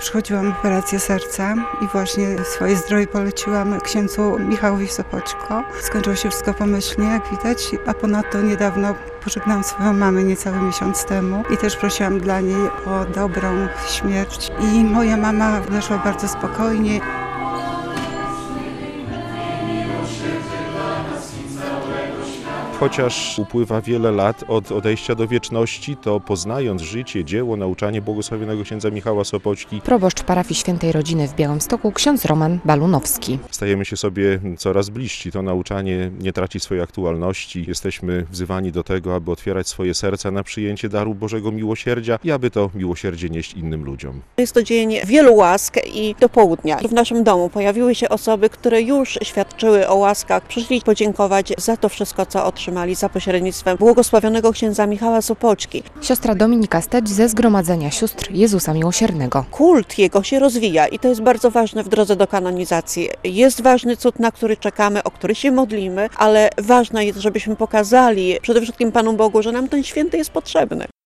Przechodziłam operację serca i właśnie swoje zdrowie poleciłam księdzu Michałowi Sopoćko. Skończyło się wszystko pomyślnie, jak widać, a ponadto niedawno pożegnałam swoją mamę niecały miesiąc temu i też prosiłam dla niej o dobrą śmierć. I moja mama weszła bardzo spokojnie. Chociaż upływa wiele lat od odejścia do wieczności, to poznając życie, dzieło, nauczanie błogosławionego księdza Michała Sopoćki, Proboszcz parafii Świętej Rodziny w Białymstoku, ksiądz Roman Balunowski. stajemy się sobie coraz bliżsi. To nauczanie nie traci swojej aktualności. Jesteśmy wzywani do tego, aby otwierać swoje serca na przyjęcie daru Bożego miłosierdzia i aby to miłosierdzie nieść innym ludziom. Jest to dzień wielu łask i do południa w naszym domu pojawiły się osoby, które już świadczyły o łaskach, przyszli podziękować za to wszystko, co otrzymali za pośrednictwem błogosławionego księdza Michała Sopoćki. Siostra Dominika Steć ze Zgromadzenia Sióstr Jezusa Miłosiernego. Kult jego się rozwija i to jest bardzo ważne w drodze do kanonizacji. Jest ważny cud, na który czekamy, o który się modlimy, ale ważne jest, żebyśmy pokazali przede wszystkim Panu Bogu, że nam ten święty jest potrzebny.